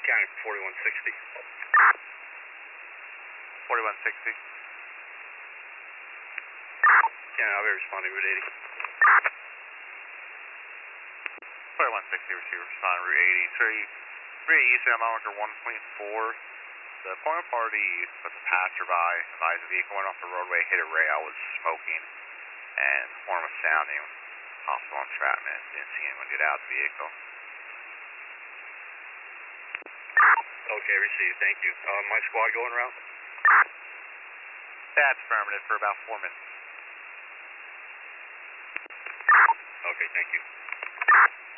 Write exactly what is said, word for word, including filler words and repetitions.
County forty-one sixty. forty-one sixty. County, I'll be responding Route eighty. forty-one sixty receiver responding Route eighty. three, three East Monitor one point four. The point party with the passerby advised the vehicle went off the roadway, hit a rail, was smoking, and horn was sounding. Possible entrapment. Didn't see anyone get out of the vehicle. Okay, received. Thank you. Uh, my squad going around? That's affirmative for about four minutes. Okay, thank you.